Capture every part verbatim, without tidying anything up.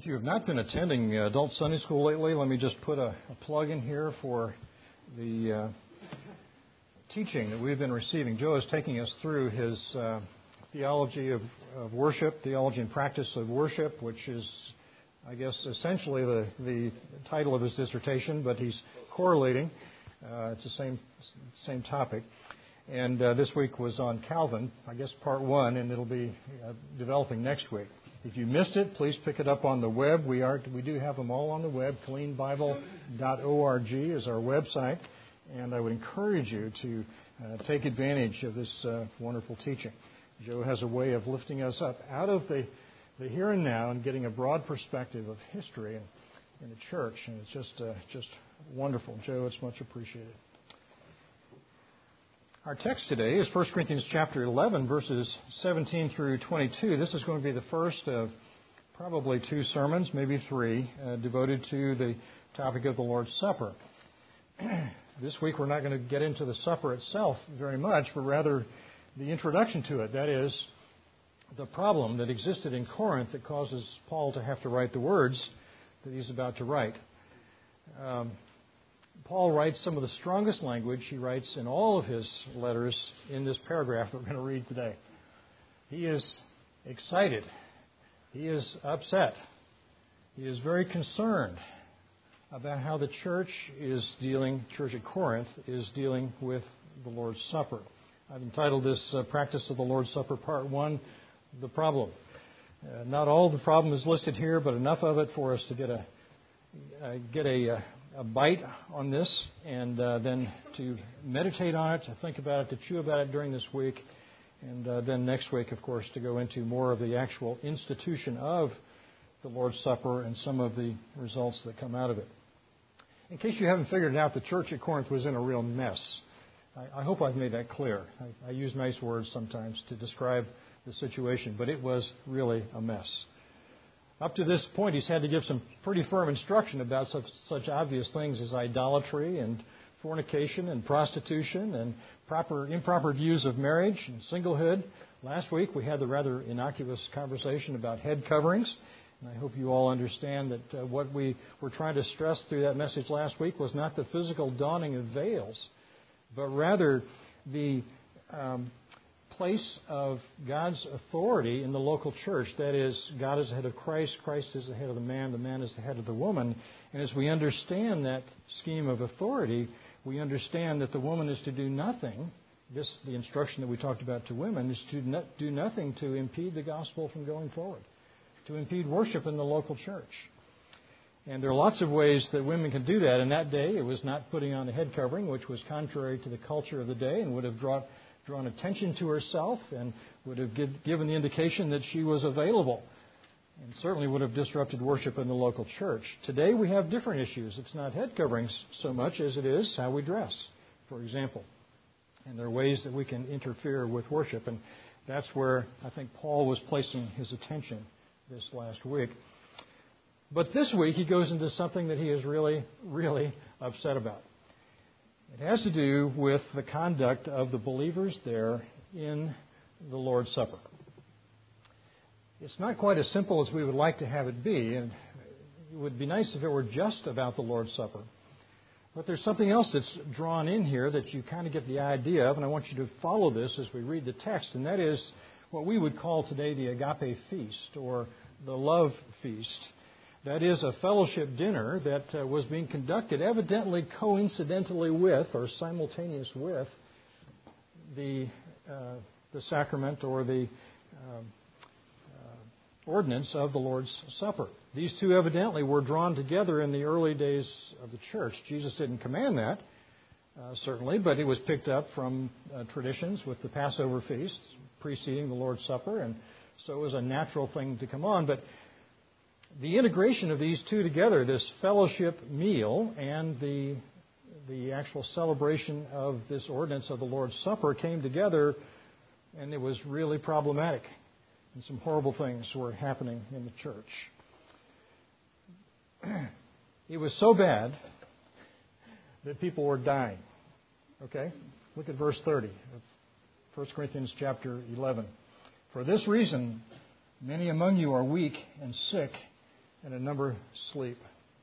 If you have not been attending uh, Adult Sunday School lately, let me just put a, a plug in here for the uh, teaching that we've been receiving. Joe is taking us through his uh, theology of, of worship, theology and practice of worship, which is, I guess, essentially the, the title of his dissertation, but he's correlating. Uh, it's the same same topic. And uh, this week was on Calvin, I guess part one, and it'll be uh, developing next week. If you missed it, please pick it up on the web. We are we do have them all on the web. Killeen Bible dot org is our website, and I would encourage you to uh, take advantage of this uh, wonderful teaching. Joe has a way of lifting us up out of the, the here and now and getting a broad perspective of history and in the church, and it's just uh, just wonderful. Joe, it's much appreciated. Our text today is First Corinthians chapter eleven, verses seventeen through twenty-two. This is going to be the first of probably two sermons, maybe three, uh, devoted to the topic of the Lord's Supper. This week we're not going to get into the supper itself very much, but rather the introduction to it. That is, the problem that existed in Corinth that causes Paul to have to write the words that he's about to write. Um, Paul writes some of the strongest language he writes in all of his letters in this paragraph that we're going to read today. He is excited. He is upset. He is very concerned about how the church is dealing, church at Corinth is dealing with the Lord's Supper. I've entitled this uh, Practice of the Lord's Supper, Part one, The Problem. Uh, not all the problem is listed here, but enough of it for us to get a uh, get a uh, a bite on this, and uh, then to meditate on it, to think about it, to chew about it during this week, and uh, then next week, of course, to go into more of the actual institution of the Lord's Supper and some of the results that come out of it. In case you haven't figured it out, the church at Corinth was in a real mess. I, I hope I've made that clear. I, I use nice words sometimes to describe the situation, but it was really a mess. Up to this point, he's had to give some pretty firm instruction about such, such obvious things as idolatry and fornication and prostitution and proper improper views of marriage and singlehood. Last week, we had the rather innocuous conversation about head coverings. And I hope you all understand that uh, what we were trying to stress through that message last week was not the physical donning of veils, but rather the um, place of God's authority in the local church. That is, God is the head of Christ, Christ is the head of the man, the man is the head of the woman. And as we understand that scheme of authority, we understand that the woman is to do nothing. This, the instruction that we talked about to women, is to no, do nothing to impede the gospel from going forward, to impede worship in the local church. And there are lots of ways that women can do that. In that day, it was not putting on a head covering, which was contrary to the culture of the day and would have drawn drawn attention to herself and would have give, given the indication that she was available and certainly would have disrupted worship in the local church. Today we have different issues. It's not head coverings so much as it is how we dress, for example. And there are ways that we can interfere with worship, and that's where I think Paul was placing his attention this last week. But this week he goes into something that he is really, really upset about. It has to do with the conduct of the believers there in the Lord's Supper. It's not quite as simple as we would like to have it be, and it would be nice if it were just about the Lord's Supper. But there's something else that's drawn in here that you kind of get the idea of, and I want you to follow this as we read the text, and that is what we would call today the agape feast, or the love feast. That is a fellowship dinner that uh, was being conducted evidently coincidentally with or simultaneous with the uh, the sacrament or the uh, uh, ordinance of the Lord's Supper. These two evidently were drawn together in the early days of the church. Jesus didn't command that, uh, certainly, but it was picked up from uh, traditions with the Passover feast preceding the Lord's Supper, and so it was a natural thing to come on. But the integration of these two together, this fellowship meal and the the actual celebration of this ordinance of the Lord's Supper came together, and it was really problematic. And some horrible things were happening in the church. It was so bad that people were dying. Okay? Look at verse thirty of First Corinthians chapter eleven. For this reason, many among you are weak and sick, and a number sleep.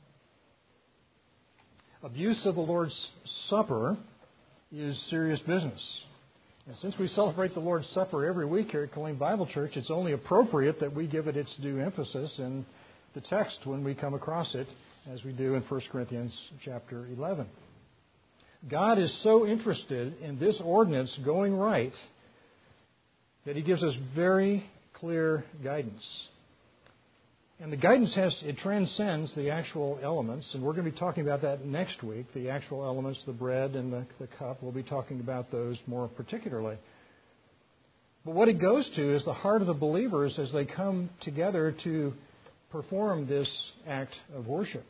Abuse of the Lord's Supper is serious business. And since we celebrate the Lord's Supper every week here at Killeen Bible Church, it's only appropriate that we give it its due emphasis in the text when we come across it, as we do in First Corinthians chapter eleven. God is so interested in this ordinance going right that He gives us very clear guidance. And the guidance has, it transcends the actual elements, and we're going to be talking about that next week, the actual elements, the bread and the, the cup. We'll be talking about those more particularly. But what it goes to is the heart of the believers as they come together to perform this act of worship.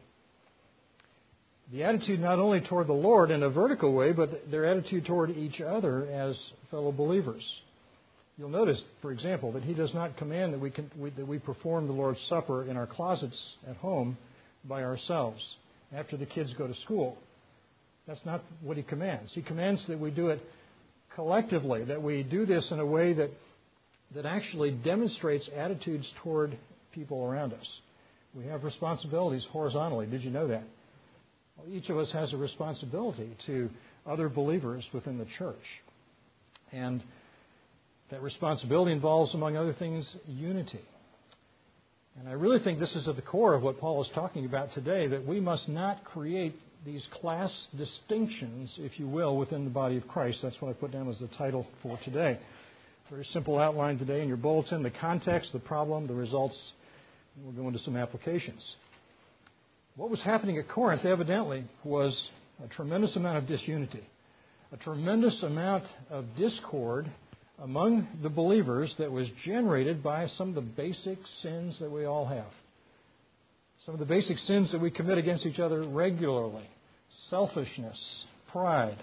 The attitude not only toward the Lord in a vertical way, but their attitude toward each other as fellow believers. You'll notice, for example, that He does not command that we, can, we that we perform the Lord's Supper in our closets at home by ourselves after the kids go to school. That's not what He commands. He commands that we do it collectively, that we do this in a way that that actually demonstrates attitudes toward people around us. We have responsibilities horizontally. Did you know that? Well, each of us has a responsibility to other believers within the church. And that responsibility involves, among other things, unity. And I really think this is at the core of what Paul is talking about today, that we must not create these class distinctions, if you will, within the body of Christ. That's what I put down as the title for today. Very simple outline today in your bulletin, the context, the problem, the results, and we'll go into some applications. What was happening at Corinth, evidently, was a tremendous amount of disunity, a tremendous amount of discord among the believers that was generated by some of the basic sins that we all have. Some of the basic sins that we commit against each other regularly. Selfishness, pride,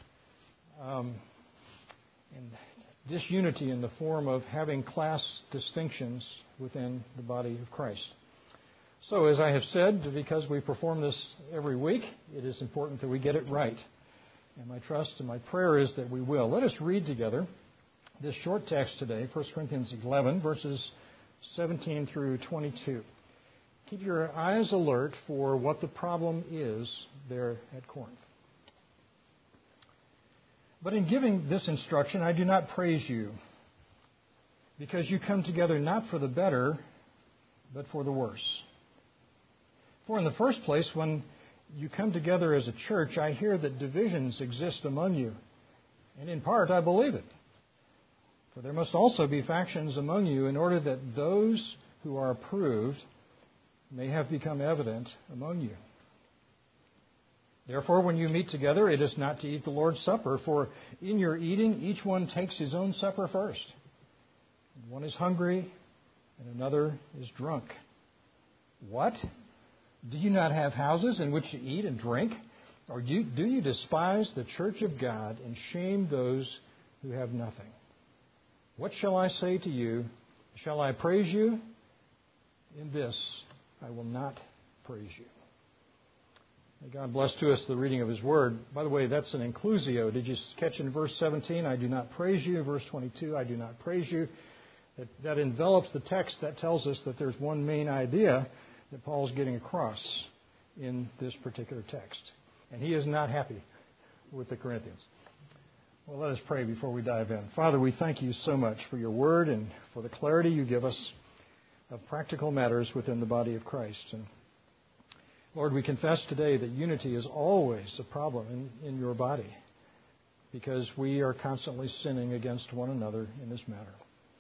um, and disunity in the form of having class distinctions within the body of Christ. So, as I have said, because we perform this every week, it is important that we get it right. And my trust and my prayer is that we will. Let us read together this short text today, First Corinthians eleven, verses seventeen through twenty-two. Keep your eyes alert for what the problem is there at Corinth. But in giving this instruction, I do not praise you, because you come together not for the better, but for the worse. For in the first place, when you come together as a church, I hear that divisions exist among you, and in part I believe it. For there must also be factions among you, in order that those who are approved may have become evident among you. Therefore, when you meet together, it is not to eat the Lord's Supper, for in your eating each one takes his own supper first. One is hungry, and another is drunk. What? Do you not have houses in which to eat and drink? Or do you, do you despise the church of God and shame those who have nothing? What shall I say to you? Shall I praise you? In this I will not praise you. May God bless to us the reading of His Word. By the way, that's an inclusio. Did you catch in verse seventeen, I do not praise you. Verse twenty-two, I do not praise you. That, that envelops the text. That tells us that there's one main idea that Paul's getting across in this particular text. And he is not happy with the Corinthians. Well, let us pray before we dive in. Father, we thank you so much for your word and for the clarity you give us of practical matters within the body of Christ. And Lord, we confess today that unity is always a problem in, in your body because we are constantly sinning against one another in this matter.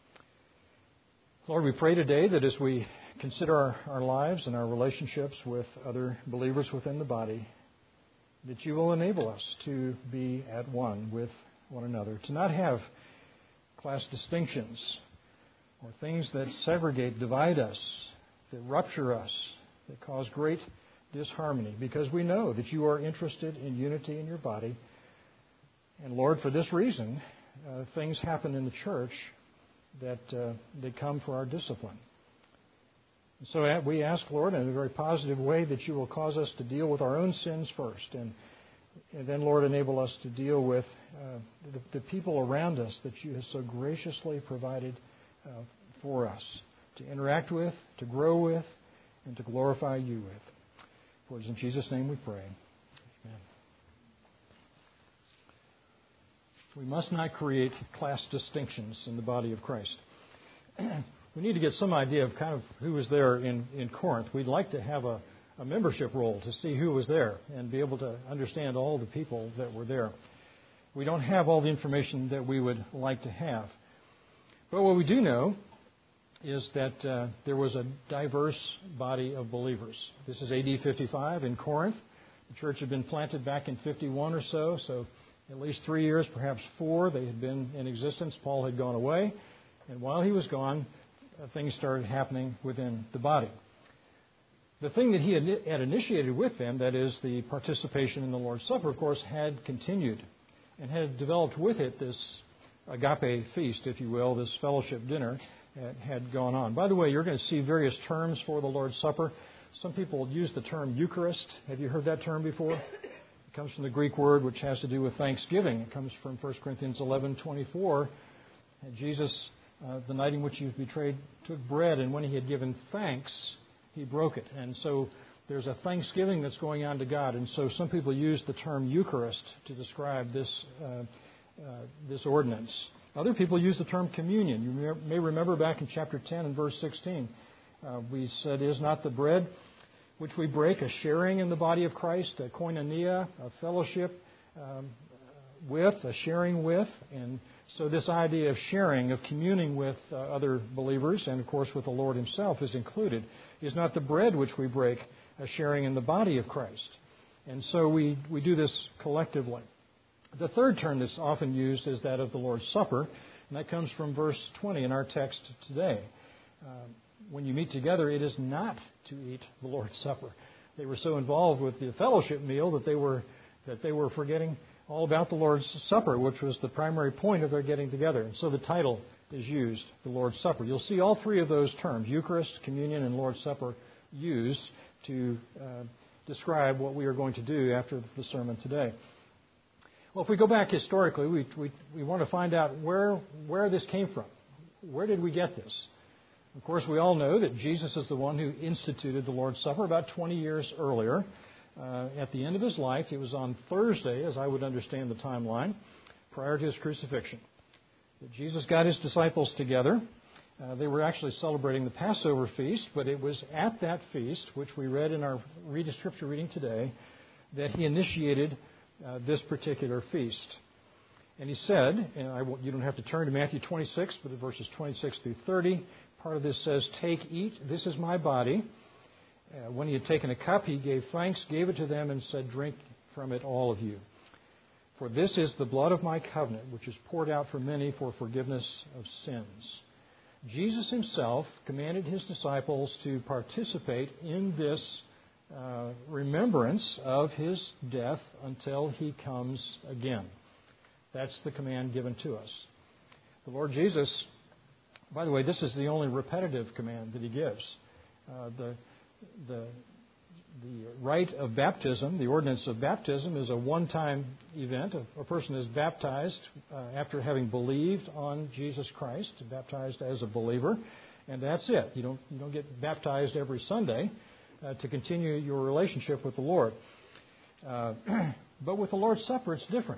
Lord, we pray today that as we consider our, our lives and our relationships with other believers within the body, that you will enable us to be at one with one another, to not have class distinctions or things that segregate, divide us, that rupture us, that cause great disharmony, because we know that you are interested in unity in your body. And Lord, for this reason, uh, things happen in the church that uh, they come for our discipline. And so we ask, Lord, in a very positive way, that you will cause us to deal with our own sins first, and, and then, Lord, enable us to deal with uh, the, the people around us that you have so graciously provided uh, for us to interact with, to grow with, and to glorify you with. For it is in Jesus' name we pray. Amen. We must not create class distinctions in the body of Christ. We need to get some idea of kind of who was there in, in Corinth. We'd like to have a, a membership roll to see who was there and be able to understand all the people that were there. We don't have all the information that we would like to have. But what we do know is that uh, there was a diverse body of believers. This is A D fifty-five in Corinth. The church had been planted back in fifty-one or so, so at least three years, perhaps four, they had been in existence. Paul had gone away, and while he was gone, uh, things started happening within the body. The thing that he had, had initiated with them, that is the participation in the Lord's Supper, of course, had continued and had developed with it this agape feast, if you will, this fellowship dinner that had gone on. By the way, you're going to see various terms for the Lord's Supper. Some people use the term Eucharist. Have you heard that term before? It comes from the Greek word which has to do with thanksgiving. It comes from First Corinthians eleven twenty-four. And Jesus, uh, the night in which he was betrayed, took bread, and when he had given thanks, he broke it. And so there's a thanksgiving that's going on to God. And so some people use the term Eucharist to describe this uh, uh, this ordinance. Other people use the term communion. You may remember back in chapter ten and verse sixteen, uh, we said, is not the bread which we break a sharing in the body of Christ, a koinonia, a fellowship um, with, a sharing with. And so this idea of sharing, of communing with uh, other believers, and of course with the Lord himself is included. Is not the bread which we break a sharing in the body of Christ. And so we, we do this collectively. The third term that's often used is that of the Lord's Supper, and that comes from verse twenty in our text today. Uh, when you meet together, it is not to eat the Lord's Supper. They were so involved with the fellowship meal that they were that they were forgetting all about the Lord's Supper, which was the primary point of their getting together. And so the title is used, the Lord's Supper. You'll see all three of those terms, Eucharist, Communion, and Lord's Supper, used to uh, describe what we are going to do after the sermon today. Well, if we go back historically, we, we, we want to find out where, where this came from. Where did we get this? Of course, we all know that Jesus is the one who instituted the Lord's Supper about twenty years earlier. Uh, at the end of his life, it was on Thursday, as I would understand the timeline, prior to his crucifixion, that Jesus got his disciples together. Uh, they were actually celebrating the Passover feast, but it was at that feast, which we read in our read scripture reading today, that he initiated uh, this particular feast. And he said, and I will, you don't have to turn to Matthew twenty-six, but in verses twenty-six through thirty, part of this says, "Take, eat, this is my body." Uh, when he had taken a cup, he gave thanks, gave it to them, and said, "Drink from it, all of you. For this is the blood of my covenant, which is poured out for many for forgiveness of sins." Jesus himself commanded his disciples to participate in this uh, remembrance of his death until he comes again. That's the command given to us. The Lord Jesus, by the way, this is the only repetitive command that he gives. Uh, the, the, the rite of baptism, the ordinance of baptism, is a one-time event. A, a person is baptized uh, after having believed on Jesus Christ, baptized as a believer, and that's it. You don't, you don't get baptized every Sunday uh, to continue your relationship with the Lord. Uh, but with the Lord's Supper, it's different.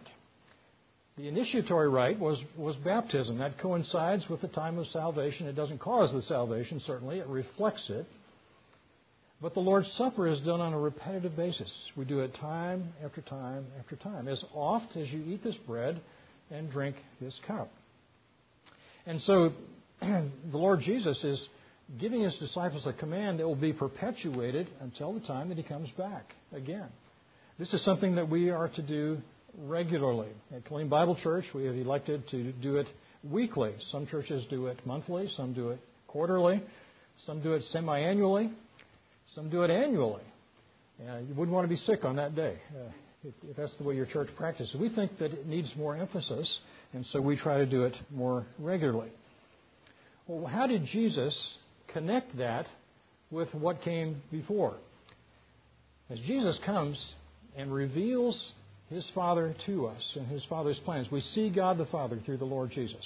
The initiatory rite was, was baptism. That coincides with the time of salvation. It doesn't cause the salvation, certainly. It reflects it. But the Lord's Supper is done on a repetitive basis. We do it time after time after time, as oft as you eat this bread and drink this cup. And so the Lord Jesus is giving his disciples a command that will be perpetuated until the time that he comes back again. This is something that we are to do regularly. At Killeen Bible Church, we have elected to do it weekly. Some churches do it monthly, some do it quarterly, some do it semi-annually, some do it annually. Uh, you wouldn't want to be sick on that day uh, if, if that's the way your church practices. We think that it needs more emphasis, and so we try to do it more regularly. Well, how did Jesus connect that with what came before? As Jesus comes and reveals his Father to us and his Father's plans, we see God the Father through the Lord Jesus.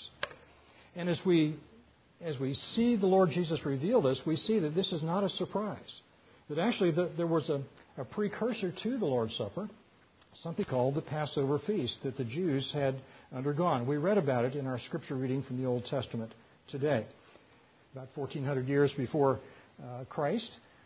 And as we as we see the Lord Jesus reveal this, we see that this is not a surprise. that actually the, there was a, a precursor to the Lord's Supper, something called the Passover feast that the Jews had undergone. We read about it in our scripture reading from the Old Testament today. About fourteen hundred years before uh, Christ,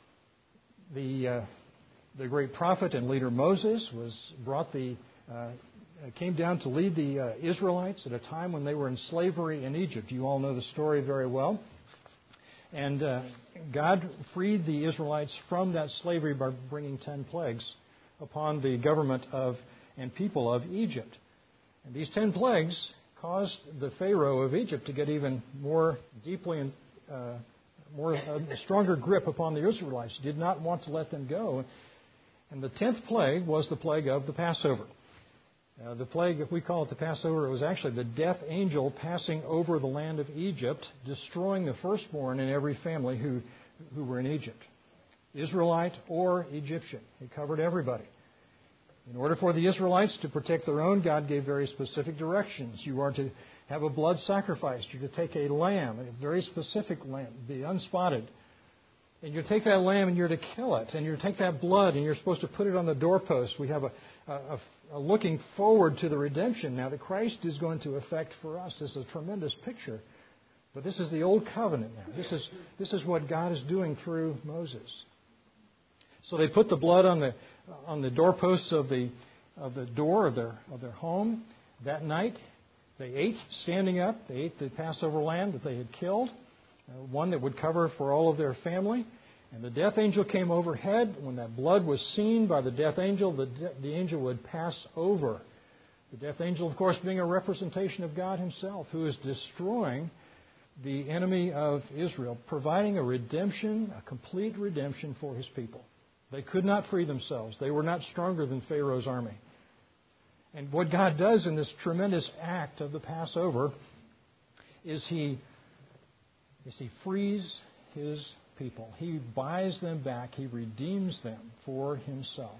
the uh, the great prophet and leader Moses was brought the uh, came down to lead the uh, Israelites at a time when they were in slavery in Egypt. You all know the story very well. And uh, God freed the Israelites from that slavery by bringing ten plagues upon the government of and people of Egypt. And these ten plagues caused the Pharaoh of Egypt to get even more deeply and uh, more a stronger grip upon the Israelites. He did not want to let them go. And the tenth plague was the plague of the Passover. Uh, the plague, if we call it the Passover, it was actually the death angel passing over the land of Egypt, destroying the firstborn in every family who, who were in Egypt, Israelite or Egyptian. It covered everybody. In order for the Israelites to protect their own, God gave very specific directions. You are to have a blood sacrifice. You're to take a lamb, a very specific lamb, be unspotted. And you're to take that lamb and you're to kill it. And you're to take that blood and you're supposed to put it on the doorpost. We have a, a, a looking forward to the redemption now that Christ is going to effect for us. This is a tremendous picture. But this is the old covenant now. This is, this is what God is doing through Moses. So they put the blood on the on the doorposts of the of the door of their of their home that night. They ate standing up. They ate the Passover lamb that they had killed, uh, one that would cover for all of their family. And the death angel came overhead. When that blood was seen by the death angel, the de- the angel would pass over. The death angel, of course, being a representation of God Himself, who is destroying the enemy of Israel, providing a redemption, a complete redemption for His people. They could not free themselves. They were not stronger than Pharaoh's army. And what God does in this tremendous act of the Passover is He, is he frees His people. He buys them back. He redeems them for Himself.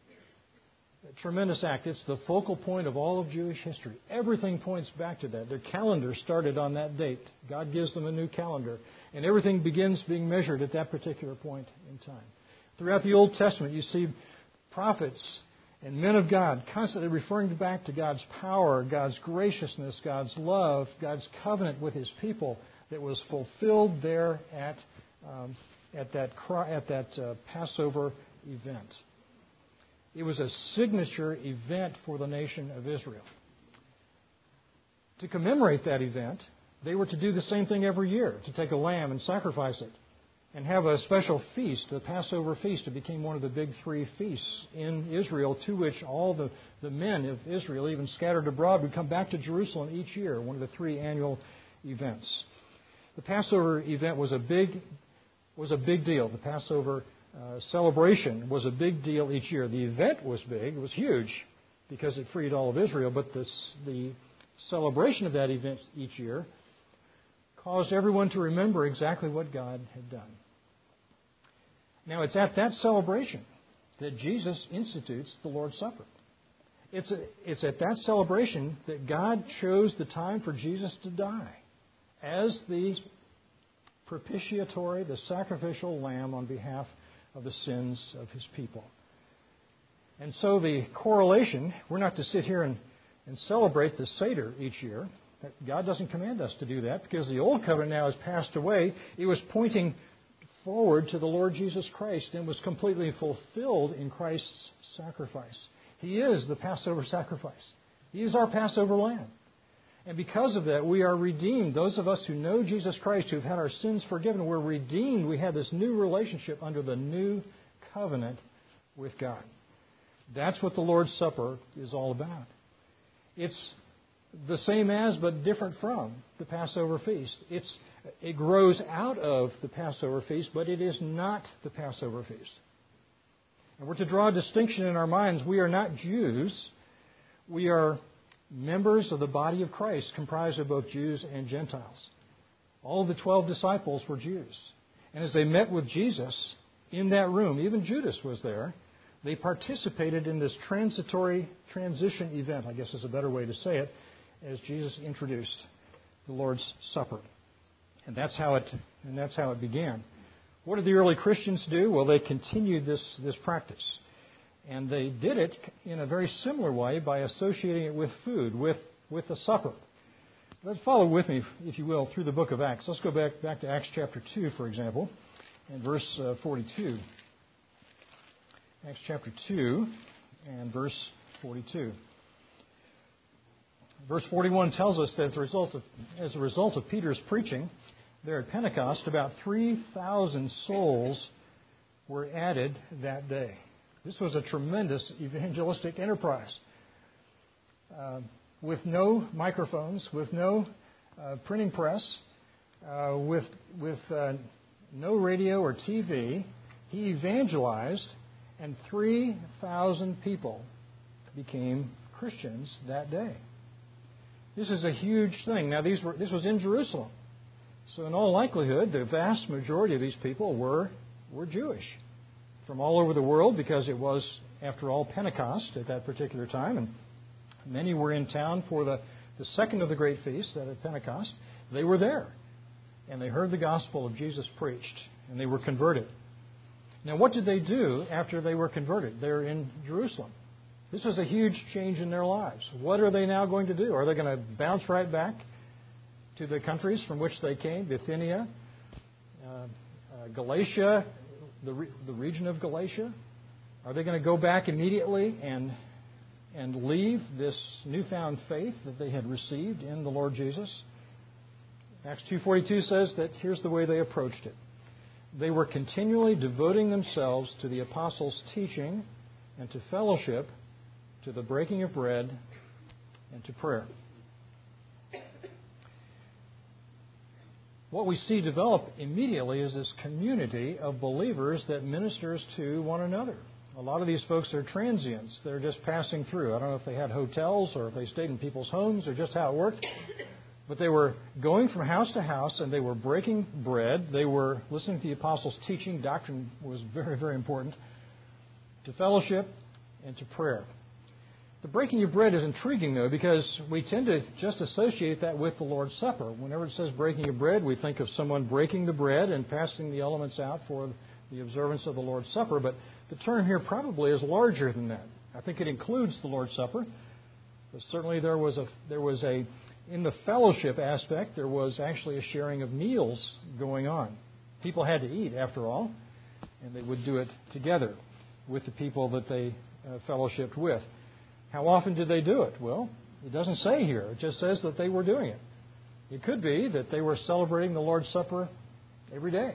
A tremendous act. It's the focal point of all of Jewish history. Everything points back to that. Their calendar started on that date. God gives them a new calendar. And everything begins being measured at that particular point in time. Throughout the Old Testament, you see prophets and men of God constantly referring back to God's power, God's graciousness, God's love, God's covenant with His people that was fulfilled there at um, at that at that uh, Passover event. It was a signature event for the nation of Israel. To commemorate that event, they were to do the same thing every year, to take a lamb and sacrifice it, and have a special feast, the Passover feast. It became one of the big three feasts in Israel, to which all the, the men of Israel, even scattered abroad, would come back to Jerusalem each year, one of the three annual events. The Passover event was a big was a big deal. The Passover uh, celebration was a big deal each year. The event was big. It was huge because it freed all of Israel, but this, the celebration of that event each year caused everyone to remember exactly what God had done. Now, it's at that celebration that Jesus institutes the Lord's Supper. It's, a, it's at that celebration that God chose the time for Jesus to die as the propitiatory, the sacrificial lamb on behalf of the sins of His people. And so the correlation, we're not to sit here and, and celebrate the Seder each year. God doesn't command us to do that because the old covenant now has passed away. It was pointing forward to the Lord Jesus Christ and was completely fulfilled in Christ's sacrifice. He is the Passover sacrifice. He is our Passover lamb. And because of that, we are redeemed. Those of us who know Jesus Christ, who have had our sins forgiven, we're redeemed. We have this new relationship under the new covenant with God. That's what the Lord's Supper is all about. It's the same as but different from the Passover feast. It's, it grows out of the Passover feast, but it is not the Passover feast. And we're to draw a distinction in our minds. We are not Jews. We are members of the body of Christ, comprised of both Jews and Gentiles. All of the twelve disciples were Jews. And as they met with Jesus in that room, even Judas was there, they participated in this transitory transition event, I guess is a better way to say it, as Jesus introduced the Lord's Supper. And that's how it and that's how it began. What did the early Christians do? Well, they continued this, this practice. And they did it in a very similar way by associating it with food, with, with the supper. Let's follow with me, if you will, through the book of Acts. Let's go back, back to Acts chapter two, for example, and verse uh, forty-two. Acts chapter two and verse forty-two. Verse forty-one tells us that as a result of, as a result of Peter's preaching there at Pentecost, about three thousand souls were added that day. This was a tremendous evangelistic enterprise. Uh, with no microphones, with no uh, printing press, uh, with, with uh, no radio or T V, he evangelized, and three thousand people became Christians that day. This is a huge thing. Now, these were this was in Jerusalem. So in all likelihood, the vast majority of these people were, were Jewish from all over the world, because it was, after all, Pentecost at that particular time. And many were in town for the, the second of the great feasts, that at Pentecost. They were there. And they heard the gospel of Jesus preached. And they were converted. Now, what did they do after they were converted? They're in Jerusalem. This was a huge change in their lives. What are they now going to do? Are they going to bounce right back to the countries from which they came, Bithynia, uh, uh, Galatia, the, re- the region of Galatia? Are they going to go back immediately and and leave this newfound faith that they had received in the Lord Jesus? Acts two forty-two says that here's the way they approached it. They were continually devoting themselves to the apostles' teaching and to fellowship, to the breaking of bread, and to prayer. What we see develop immediately is this community of believers that ministers to one another. A lot of these folks are transients. They're just passing through. I don't know if they had hotels or if they stayed in people's homes or just how it worked. But they were going from house to house, and they were breaking bread. They were listening to the apostles' teaching. Doctrine was very, very important. To fellowship and to prayer. The breaking of bread is intriguing, though, because we tend to just associate that with the Lord's Supper. Whenever it says breaking of bread, we think of someone breaking the bread and passing the elements out for the observance of the Lord's Supper. But the term here probably is larger than that. I think it includes the Lord's Supper. But certainly there was a there was a in the fellowship aspect, there was actually a sharing of meals going on. People had to eat, after all, and they would do it together with the people that they uh, fellowshiped with. How often did they do it? Well, it doesn't say here. It just says that they were doing it. It could be that they were celebrating the Lord's Supper every day.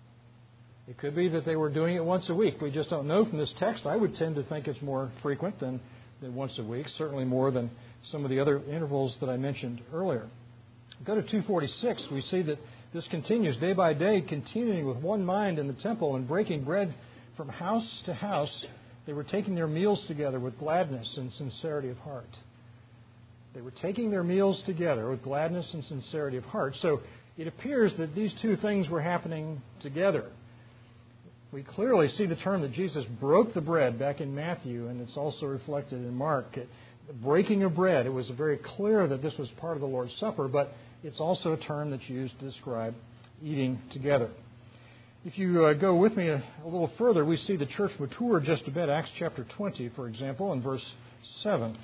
It could be that they were doing it once a week. We just don't know from this text. I would tend to think it's more frequent than, than once a week, certainly more than some of the other intervals that I mentioned earlier. Go to two forty-six. We see that this continues day by day, continuing with one mind in the temple and breaking bread from house to house. They were taking their meals together with gladness and sincerity of heart. They were taking their meals together with gladness and sincerity of heart. So it appears that these two things were happening together. We clearly see the term that Jesus broke the bread back in Matthew, and it's also reflected in Mark. It, the breaking of bread, it was very clear that this was part of the Lord's Supper, but it's also a term that's used to describe eating together. If you uh, go with me a, a little further, we see the church mature just a bit. Acts chapter twenty, for example, in verse seven.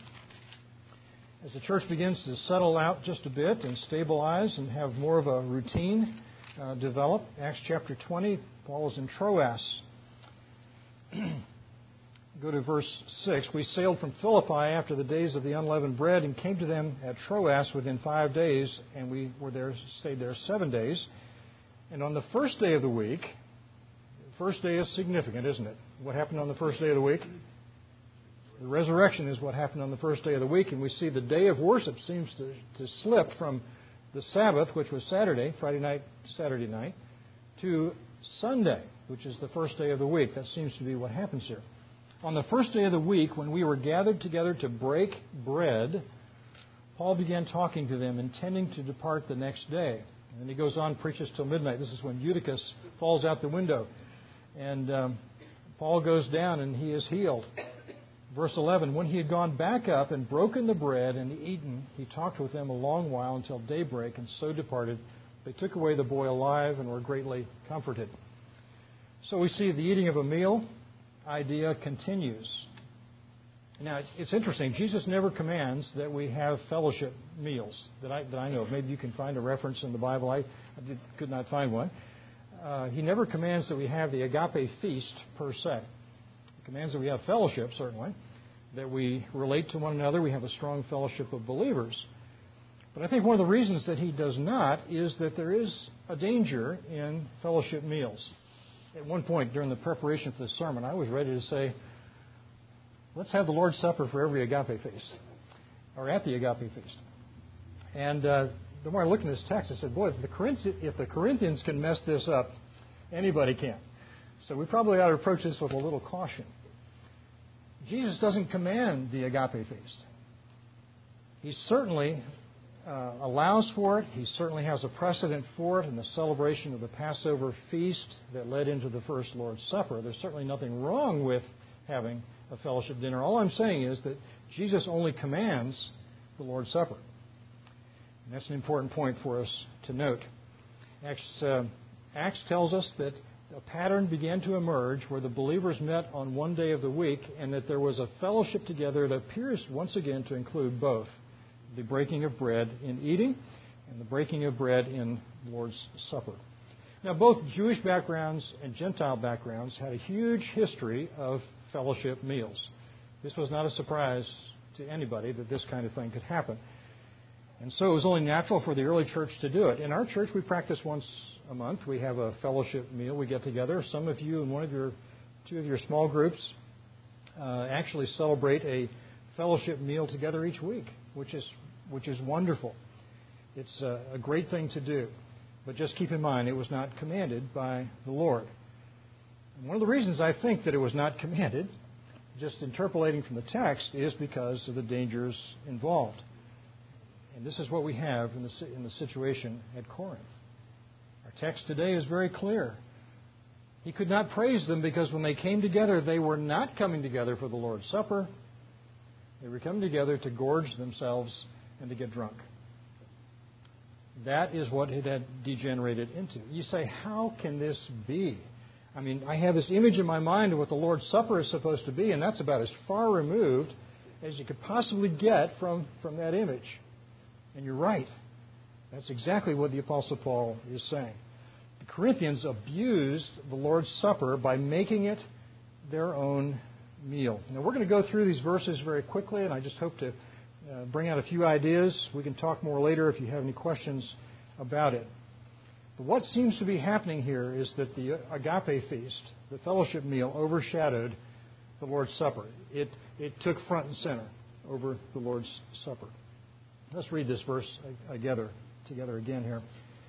As the church begins to settle out just a bit and stabilize and have more of a routine uh, develop, Acts chapter twenty, Paul is in Troas. Go to verse six. We sailed from Philippi after the days of the unleavened bread and came to them at Troas within five days, and we were there, stayed there seven days. And on the first day of the week, the first day is significant, isn't it? What happened on the first day of the week? The resurrection is what happened on the first day of the week, and we see the day of worship seems to, to slip from the Sabbath, which was Saturday, Friday night, Saturday night, to Sunday, which is the first day of the week. That seems to be what happens here. On the first day of the week, when we were gathered together to break bread, Paul began talking to them, intending to depart the next day. And he goes on, preaches till midnight. This is when Eutychus falls out the window. And um, Paul goes down and he is healed. Verse eleven, when he had gone back up and broken the bread and eaten, he talked with them a long while until daybreak, and so departed. They took away the boy alive and were greatly comforted. So we see the eating of a meal idea continues. Now, it's interesting. Jesus never commands that we have fellowship meals that I, that I know of. Maybe you can find a reference in the Bible. I, I did, could not find one. Uh, he never commands that we have the agape feast per se. He commands that we have fellowship, certainly, that we relate to one another. We have a strong fellowship of believers. But I think one of the reasons that he does not is that there is a danger in fellowship meals. At one point during the preparation for this sermon, I was ready to say, let's have the Lord's Supper for every agape feast, or at the agape feast. And uh, the more I looked in this text, I said, boy, if the, Corinthians, if the Corinthians can mess this up, anybody can. So we probably ought to approach this with a little caution. Jesus doesn't command the agape feast. He certainly uh, allows for it. He certainly has a precedent for it in the celebration of the Passover feast that led into the first Lord's Supper. There's certainly nothing wrong with having a fellowship dinner. All I'm saying is that Jesus only commands the Lord's Supper. And that's an important point for us to note. Acts, uh, Acts tells us that a pattern began to emerge where the believers met on one day of the week and that there was a fellowship together that appears once again to include both the breaking of bread in eating and the breaking of bread in the Lord's Supper. Now, both Jewish backgrounds and Gentile backgrounds had a huge history of fellowship meals. This was not a surprise to anybody that this kind of thing could happen. And so it was only natural for the early church to do it. In our church, we practice once a month. We have a fellowship meal. We get together. Some of you in one of your, two of your small groups uh, actually celebrate a fellowship meal together each week, which is which is wonderful. It's a, a great thing to do. But just keep in mind, it was not commanded by the Lord. And one of the reasons I think that it was not commanded, just interpolating from the text, is because of the dangers involved. And this is what we have in the, in the situation at Corinth. Our text today is very clear. He could not praise them because when they came together, they were not coming together for the Lord's Supper. They were coming together to gorge themselves and to get drunk. That is what it had degenerated into. You say, how can this be? I mean, I have this image in my mind of what the Lord's Supper is supposed to be, and that's about as far removed as you could possibly get from, from that image. And you're right. That's exactly what the Apostle Paul is saying. The Corinthians abused the Lord's Supper by making it their own meal. Now, we're going to go through these verses very quickly, and I just hope to uh, bring out a few ideas. We can talk more later if you have any questions about it. But what seems to be happening here is that the agape feast, the fellowship meal, overshadowed the Lord's Supper. It, it took front and center over the Lord's Supper. Let's read this verse together, together again here.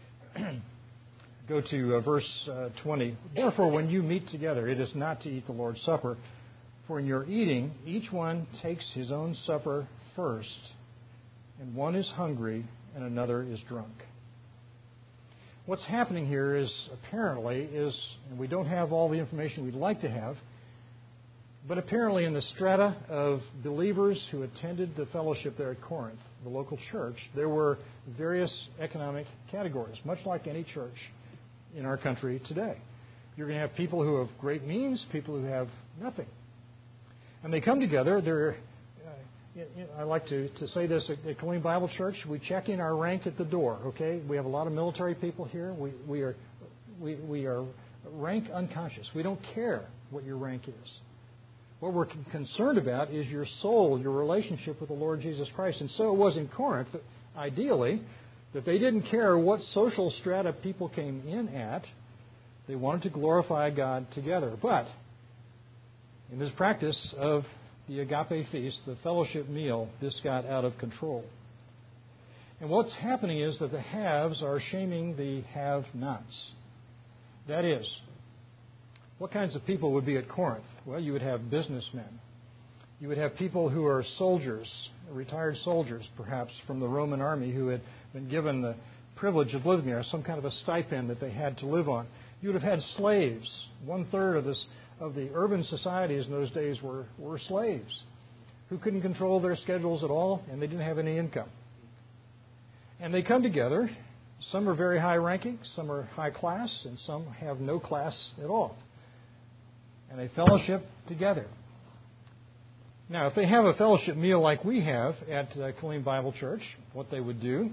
Go to uh, verse uh, twenty. Therefore, when you meet together, it is not to eat the Lord's Supper. For in your eating, each one takes his own supper first, and one is hungry and another is drunk. What's happening here is apparently is, and we don't have all the information we'd like to have, but apparently in the strata of believers who attended the fellowship there at Corinth, the local church, there were various economic categories, much like any church in our country today. You're going to have people who have great means, people who have nothing. And they come together. They're, uh, you know, I like to, to say this at, at Killeen Bible Church. We check in our rank at the door. Okay, we have a lot of military people here. We we are we we are rank unconscious. We don't care what your rank is. What we're concerned about is your soul, your relationship with the Lord Jesus Christ. And so it was in Corinth, ideally, that they didn't care what social strata people came in at. They wanted to glorify God together. But in this practice of the agape feast, the fellowship meal, this got out of control. And what's happening is that the haves are shaming the have-nots. That is, what kinds of people would be at Corinth? Well, you would have businessmen. You would have people who are soldiers, retired soldiers, perhaps, from the Roman army who had been given the privilege of living there, some kind of a stipend that they had to live on. You would have had slaves. One-third of this of the urban societies in those days were, were slaves who couldn't control their schedules at all, and they didn't have any income. And they come together. Some are very high-ranking, some are high class, and some have no class at all. and they fellowship together. Now, if they have a fellowship meal like we have at uh, Killeen Bible Church, what they would do,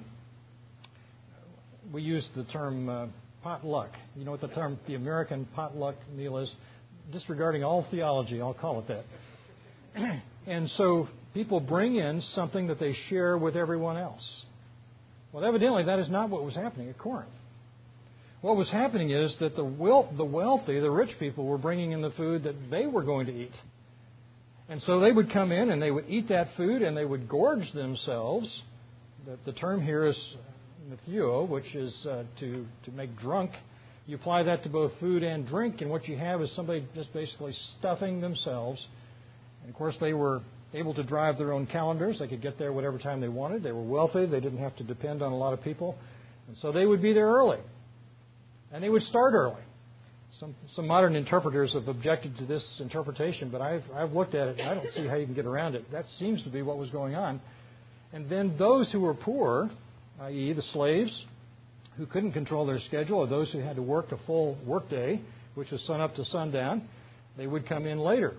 we use the term uh, potluck. You know what the term, the American potluck meal is? Disregarding all theology, I'll call it that. And so people bring in something that they share with everyone else. Well, evidently that is not what was happening at Corinth. What was happening is that the wealthy, the rich people, were bringing in the food that they were going to eat. And so they would come in and they would eat that food and they would gorge themselves. The, the term here is metheuo, which is uh, to, to make drunk. You apply that to both food and drink, and what you have is somebody just basically stuffing themselves. And of course, they were able to drive their own calendars. They could get there whatever time they wanted. They were wealthy. They didn't have to depend on a lot of people. And so they would be there early. And they would start early. Some some modern interpreters have objected to this interpretation, but I've I've looked at it and I don't see how you can get around it. That seems to be what was going on. And then those who were poor, that is the slaves, who couldn't control their schedule, or those who had to work a full workday, which was sun up to sundown, they would come in later.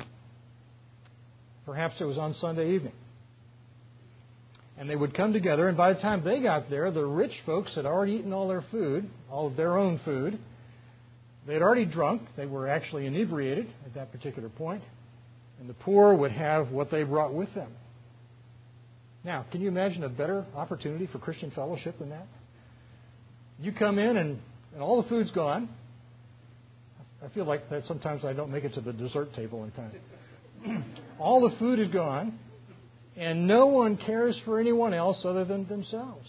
Perhaps it was on Sunday evening. And they would come together, and by the time they got there, the rich folks had already eaten all their food, all of their own food. They had already drunk. They were actually inebriated at that particular point. And the poor would have what they brought with them. Now, can you imagine a better opportunity for Christian fellowship than that? You come in and, and all the food's gone. I feel like that sometimes I don't make it to the dessert table in time. All the food is gone, and no one cares for anyone else other than themselves.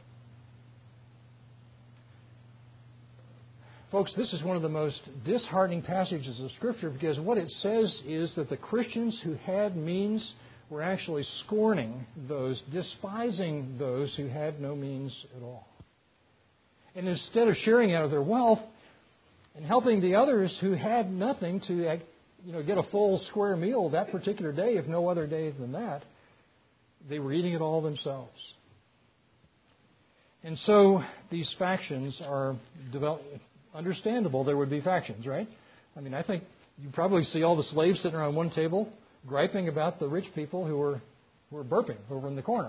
Folks, this is one of the most disheartening passages of Scripture, because what it says is that the Christians who had means were actually scorning those, despising those who had no means at all. And instead of sharing out of their wealth and helping the others who had nothing to, you know, get a full square meal that particular day, if no other day than that, they were eating it all themselves. And so these factions are developed. Understandable there would be factions, right? I mean, I think you probably see all the slaves sitting around one table griping about the rich people who were, who were burping over in the corner.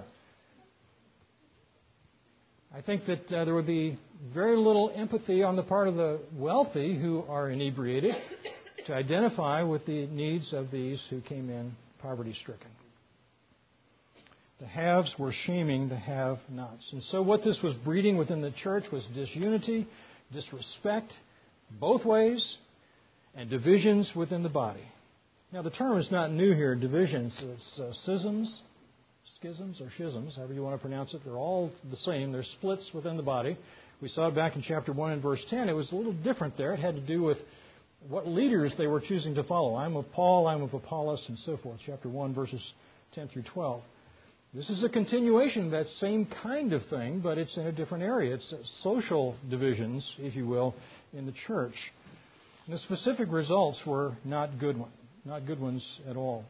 I think that uh, there would be very little empathy on the part of the wealthy who are inebriated to identify with the needs of these who came in poverty-stricken. The haves were shaming the have-nots. And so what this was breeding within the church was disunity, disrespect, both ways, and divisions within the body. Now, the term is not new here, divisions. It's uh, schisms, schisms or schisms, however you want to pronounce it. They're all the same. They're splits within the body. We saw it back in chapter one and verse ten. It was a little different there. It had to do with what leaders they were choosing to follow. I'm of Paul, I'm of Apollos, and so forth. Chapter one, verses ten through twelve. This is a continuation of that same kind of thing, but it's in a different area. It's social divisions, if you will, in the church. And the specific results were not good ones, not good ones at all.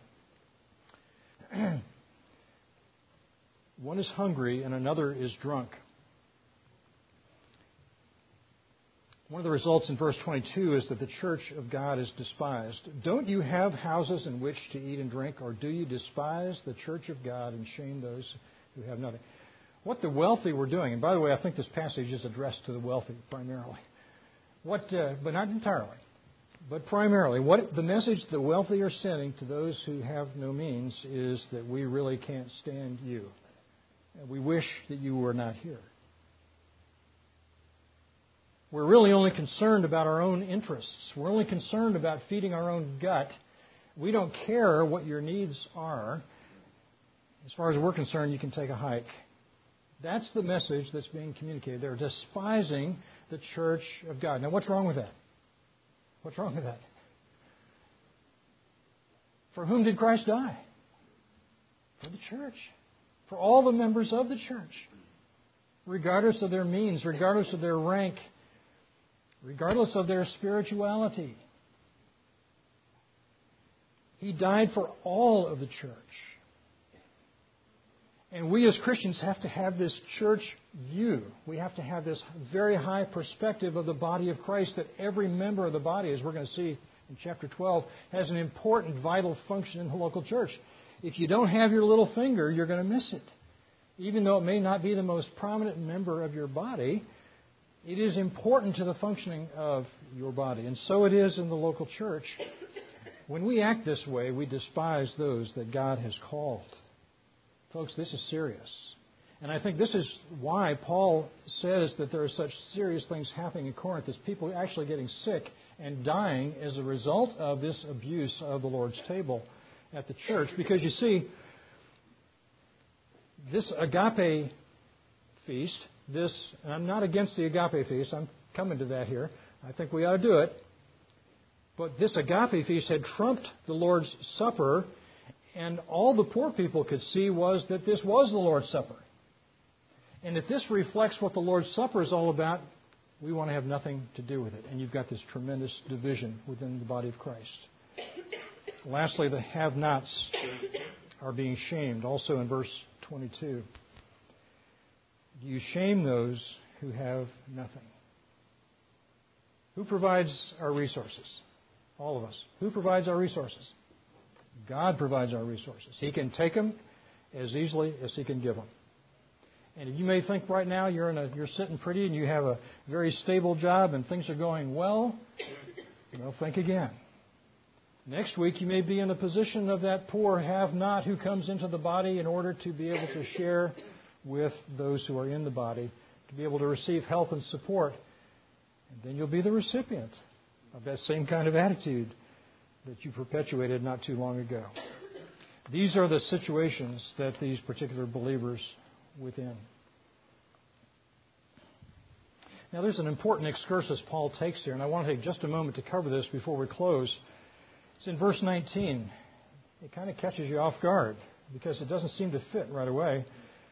One is hungry and another is drunk. One of the results in verse twenty-two is that the church of God is despised. Don't you have houses in which to eat and drink, or do you despise the church of God and shame those who have nothing? What the wealthy were doing, and by the way, I think this passage is addressed to the wealthy primarily, what, uh, but not entirely, but primarily, what the message the wealthy are sending to those who have no means is that we really can't stand you. We wish that you were not here. We're really only concerned about our own interests. We're only concerned about feeding our own gut. We don't care what your needs are. As far as we're concerned, you can take a hike. That's the message that's being communicated. They're despising the church of God. Now, what's wrong with that? What's wrong with that? For whom did Christ die? For the church. For all the members of the church. Regardless of their means, regardless of their rank, regardless of their spirituality. He died for all of the church. And we as Christians have to have this church view. We have to have this very high perspective of the body of Christ, that every member of the body, as we're going to see in chapter twelve, has an important, vital function in the local church. If you don't have your little finger, you're going to miss it. Even though it may not be the most prominent member of your body, it is important to the functioning of your body. And so it is in the local church. When we act this way, we despise those that God has called. Folks, this is serious. And I think this is why Paul says that there are such serious things happening in Corinth, is people actually getting sick and dying as a result of this abuse of the Lord's table at the church. Because you see, this agape feast, this, and I'm not against the agape feast, I'm coming to that here. I think we ought to do it. But this agape feast had trumped the Lord's Supper, and all the poor people could see was that this was the Lord's Supper. And if this reflects what the Lord's Supper is all about, we want to have nothing to do with it. And you've got this tremendous division within the body of Christ. Lastly, the have-nots are being shamed, also in verse twenty-two. Do you shame those who have nothing? Who provides our resources? All of us. Who provides our resources? God provides our resources. He can take them as easily as He can give them. And you may think right now you're in a you're sitting pretty and you have a very stable job and things are going well. You know, think again. Next week you may be in the position of that poor have-not who comes into the body in order to be able to share with those who are in the body, to be able to receive help and support. And then you'll be the recipient of that same kind of attitude that you perpetuated not too long ago. These are the situations that these particular believers within. Now there's an important excursus Paul takes here, and I want to take just a moment to cover this before we close. It's in verse nineteen. It kind of catches you off guard because it doesn't seem to fit right away.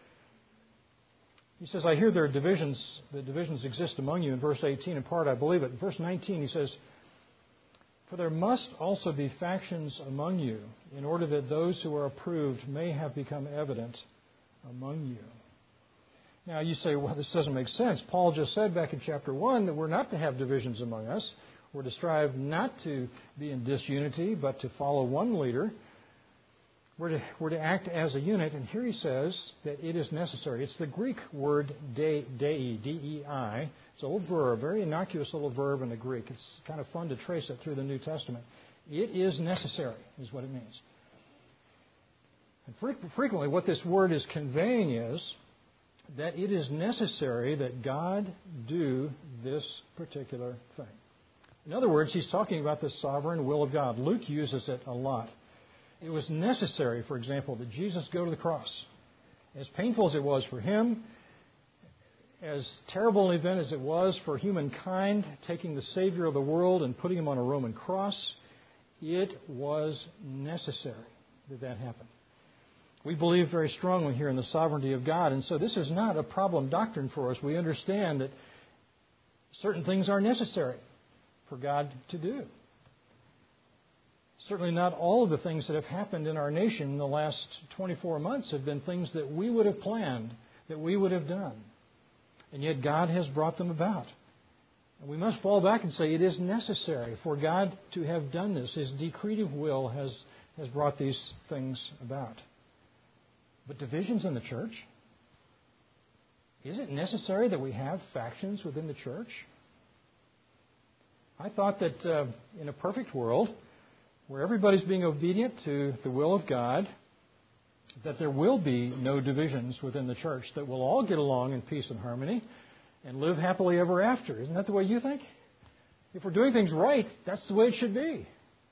He says, I hear there are divisions, the divisions exist among you in verse eighteen. In part, I believe it. In verse nineteen, he says, for there must also be factions among you, in order that those who are approved may have become evident among you. Now, you say, well, this doesn't make sense. Paul just said back in chapter one that we're not to have divisions among us. We're to strive not to be in disunity, but to follow one leader. We're to, we're to act as a unit. And here he says that it is necessary. It's the Greek word dei, dei, D E I. It's a little verb, very innocuous little verb in the Greek. It's kind of fun to trace it through the New Testament. It is necessary, is what it means. And frequently what this word is conveying is that it is necessary that God do this particular thing. In other words, he's talking about the sovereign will of God. Luke uses it a lot. It was necessary, for example, that Jesus go to the cross. As painful as it was for him, as terrible an event as it was for humankind, taking the Savior of the world and putting him on a Roman cross, it was necessary that that happen. We believe very strongly here in the sovereignty of God, and so this is not a problem doctrine for us. We understand that certain things are necessary for God to do. Certainly not all of the things that have happened in our nation in the last twenty-four months have been things that we would have planned, that we would have done. And yet God has brought them about. And we must fall back and say it is necessary for God to have done this. His decretive will has, has brought these things about. But divisions in the church? Is it necessary that we have factions within the church? I thought that uh, in a perfect world, where everybody's being obedient to the will of God, that there will be no divisions within the church, that we'll all get along in peace and harmony and live happily ever after. Isn't that the way you think? If we're doing things right, that's the way it should be.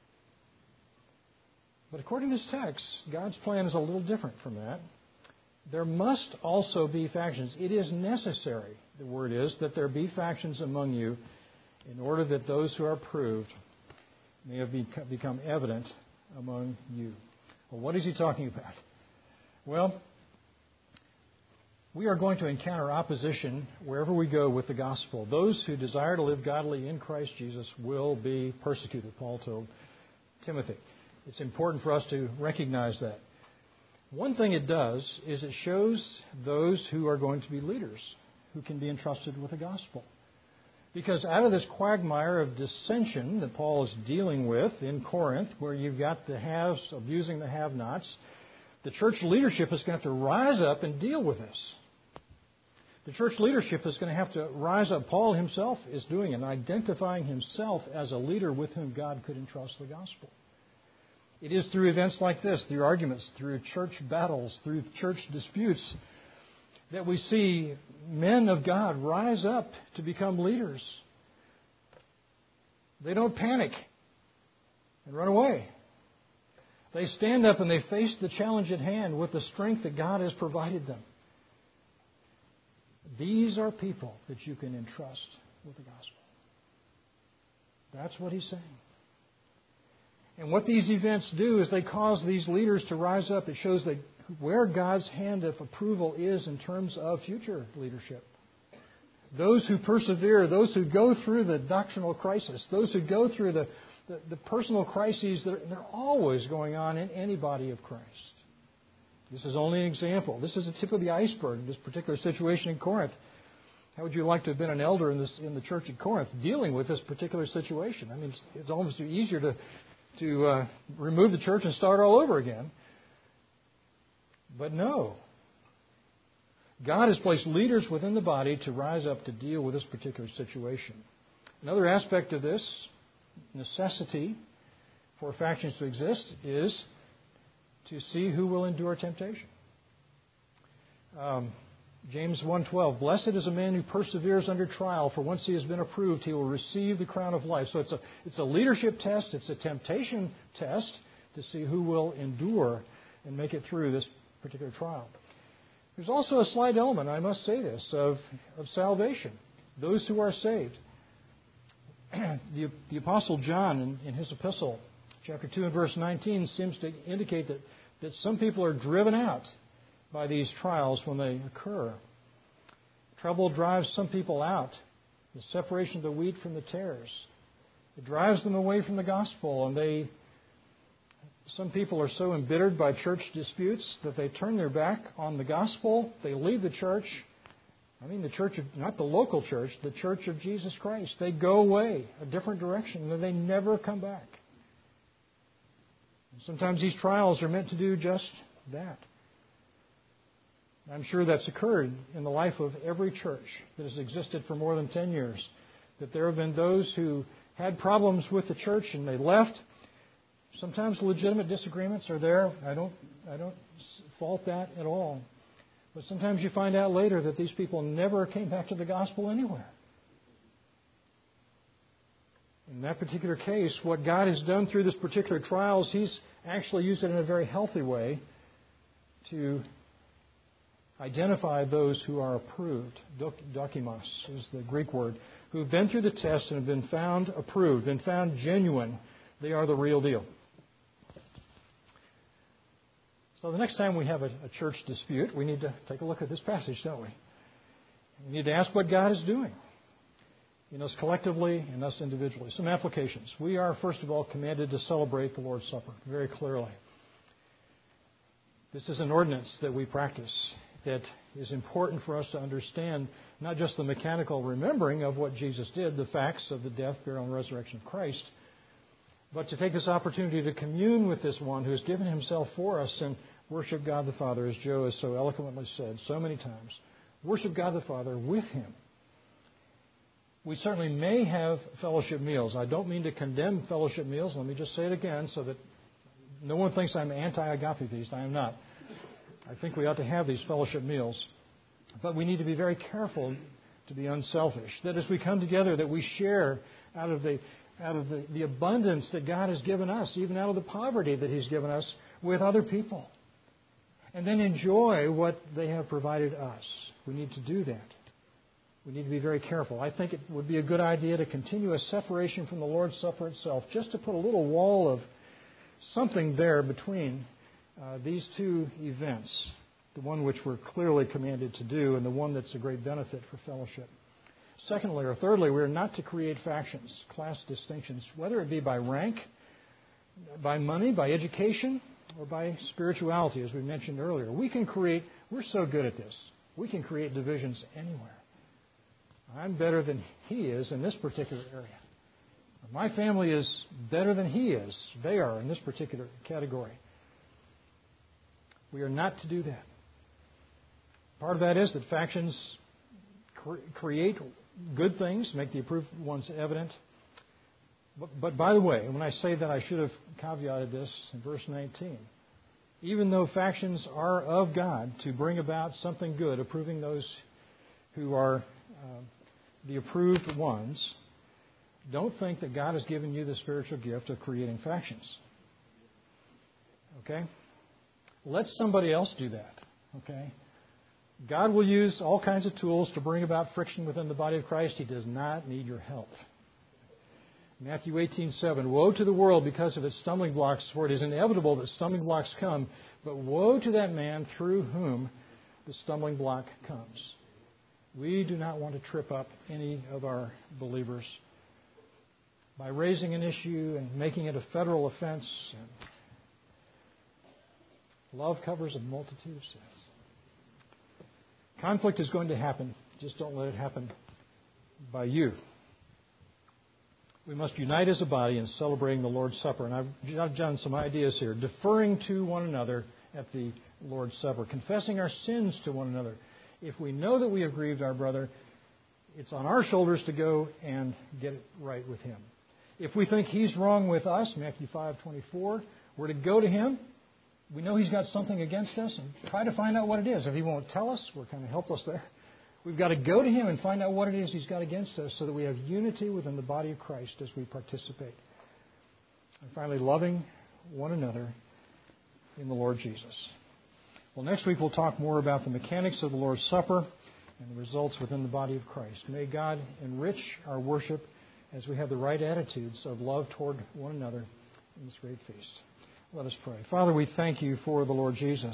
But according to this text, God's plan is a little different from that. There must also be factions. It is necessary, the word is, that there be factions among you in order that those who are approved may have become evident among you. Well, what is he talking about? Well, we are going to encounter opposition wherever we go with the gospel. Those who desire to live godly in Christ Jesus will be persecuted, Paul told Timothy. It's important for us to recognize that. One thing it does is it shows those who are going to be leaders, who can be entrusted with the gospel. Because out of this quagmire of dissension that Paul is dealing with in Corinth, where you've got the haves abusing the have-nots, the church leadership is going to have to rise up and deal with this. The church leadership is going to have to rise up. Paul himself is doing it, and identifying himself as a leader with whom God could entrust the gospel. It is through events like this, through arguments, through church battles, through church disputes, that we see men of God rise up to become leaders. They don't panic and run away. They stand up and they face the challenge at hand with the strength that God has provided them. These are people that you can entrust with the gospel. That's what he's saying. And what these events do is they cause these leaders to rise up. It shows that where God's hand of approval is in terms of future leadership. Those who persevere, those who go through the doctrinal crisis, those who go through the, the, the personal crises that are, they're always going on in any body of Christ. This is only an example. This is the tip of the iceberg, this particular situation in Corinth. How would you like to have been an elder in, this, in the church at Corinth dealing with this particular situation? I mean, it's, it's almost easier to, to uh, remove the church and start all over again. But no. God has placed leaders within the body to rise up to deal with this particular situation. Another aspect of this necessity for factions to exist is to see who will endure temptation. Um, James one twelve, blessed is a man who perseveres under trial, for once he has been approved, he will receive the crown of life. So it's a, it's a leadership test, it's a temptation test to see who will endure and make it through this particular trial. There's also a slight element, I must say this, of, of salvation. Those who are saved. the, the Apostle John, in, in his epistle, chapter two and verse nineteen, seems to indicate that, that some people are driven out by these trials when they occur. Trouble drives some people out. The separation of the wheat from the tares. It drives them away from the gospel, and they Some people are so embittered by church disputes that they turn their back on the gospel. They leave the church. I mean the church of, not the local church, the church of Jesus Christ. They go away a different direction, and they never come back. And sometimes these trials are meant to do just that. I'm sure that's occurred in the life of every church that has existed for more than ten years. That there have been those who had problems with the church and they left. Sometimes legitimate disagreements are there. I don't, I don't fault that at all. But sometimes you find out later that these people never came back to the gospel anywhere. In that particular case, what God has done through this particular trials, He's actually used it in a very healthy way to identify those who are approved. Dokimos is the Greek word. Who have been through the test and have been found approved, been found genuine. They are the real deal. So the next time we have a, a church dispute, we need to take a look at this passage, don't we? We need to ask what God is doing in us collectively and us individually. Some applications. We are, first of all, commanded to celebrate the Lord's Supper very clearly. This is an ordinance that we practice that is important for us to understand not just the mechanical remembering of what Jesus did, the facts of the death, burial, and resurrection of Christ, but to take this opportunity to commune with this one who has given Himself for us and worship God the Father, as Joe has so eloquently said so many times. Worship God the Father with Him. We certainly may have fellowship meals. I don't mean to condemn fellowship meals. Let me just say it again so that no one thinks I'm anti-agape feast. I am not. I think we ought to have these fellowship meals. But we need to be very careful to be unselfish. That as we come together, that we share out of the out of the, the abundance that God has given us, even out of the poverty that He's given us, with other people. And then enjoy what they have provided us. We need to do that. We need to be very careful. I think it would be a good idea to continue a separation from the Lord's Supper itself, just to put a little wall of something there between uh, these two events, the one which we're clearly commanded to do and the one that's a great benefit for fellowship. Secondly or thirdly, we are not to create factions, class distinctions, whether it be by rank, by money, by education, or by spirituality, as we mentioned earlier. We can create, we're so good at this, we can create divisions anywhere. I'm better than he is in this particular area. My family is better than he is. They are in this particular category. We are not to do that. Part of that is that factions cre- create good things, make the approved ones evident. But, but by the way, when I say that, I should have caveated this in verse nineteen. Even though factions are of God to bring about something good, approving those who are uh, the approved ones, don't think that God has given you the spiritual gift of creating factions. Okay? Let somebody else do that. Okay? God will use all kinds of tools to bring about friction within the body of Christ. He does not need your help. Matthew eighteen seven, woe to the world because of its stumbling blocks, for it is inevitable that stumbling blocks come, but woe to that man through whom the stumbling block comes. We do not want to trip up any of our believers by raising an issue and making it a federal offense. Love covers a multitude of sins. Conflict is going to happen. Just don't let it happen by you. We must unite as a body in celebrating the Lord's Supper. And I've jotted down some ideas here. Deferring to one another at the Lord's Supper. Confessing our sins to one another. If we know that we have grieved our brother, it's on our shoulders to go and get it right with him. If we think he's wrong with us, Matthew five twenty-four, we're to go to him. We know he's got something against us and try to find out what it is. If he won't tell us, we're kind of helpless there. We've got to go to him and find out what it is he's got against us so that we have unity within the body of Christ as we participate. And finally, loving one another in the Lord Jesus. Well, next week we'll talk more about the mechanics of the Lord's Supper and the results within the body of Christ. May God enrich our worship as we have the right attitudes of love toward one another in this great feast. Let us pray. Father, we thank you for the Lord Jesus.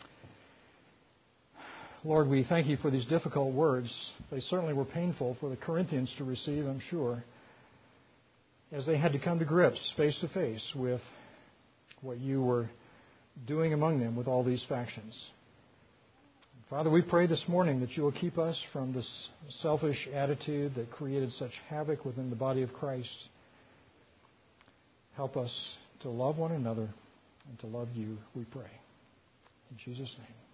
Lord, we thank you for these difficult words. They certainly were painful for the Corinthians to receive, I'm sure, as they had to come to grips face to face with what you were doing among them with all these factions. Father, we pray this morning that you will keep us from this selfish attitude that created such havoc within the body of Christ. Help us to love one another and to love you, we pray. In Jesus' name.